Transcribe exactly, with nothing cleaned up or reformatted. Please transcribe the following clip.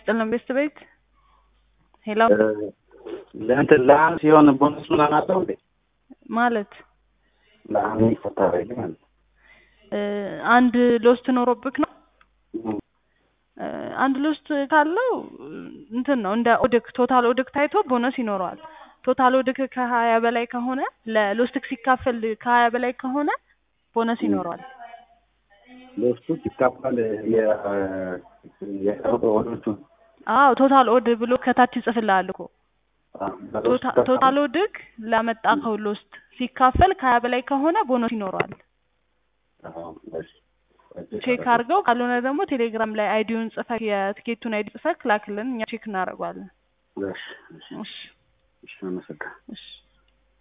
ይስጥልን ቤስት ቤት ሄሎ ለአንተ ለአንተ ሲሆን ቦነስ ምናምን አለው እንዴ? ማለት ለአንተ ይፈታል ማለት አንድ ሎስት ኖሮብክ ነው። አንድ ሎስት ካለው እንትን ነው እንደ ኦድክ ቶታል ኦድክ ታይቶ ቦነስ ይኖረዋል። ቶታል ኦድክ ከሀያ በላይ ከሆነ ለሎስትክ ሲካፈል ከሀያ በላይ ከሆነ ቦነስ ይኖረዋል። ሎስቱ ሲካፈል የ የቶታል አዎ ቶታል ኦድ ብሎ ከታች ይጽፍልሃል እኮ ቶታል ኦድክ ላመጣኸው ሎስት ሲካፈል ከሀያ በላይ ከሆነ ቦነስ ይኖረዋል። አዎ እሺ ቼክ አድርገው ካልሆነ ደግሞ ቴሌግራም ላይ አይዲውን ጽፈህ የትኬቱን አይዲ ጽፈህ ላክልን እኛ ቼክ እናደርጋለን። እሺ እሺ እሺ እሺ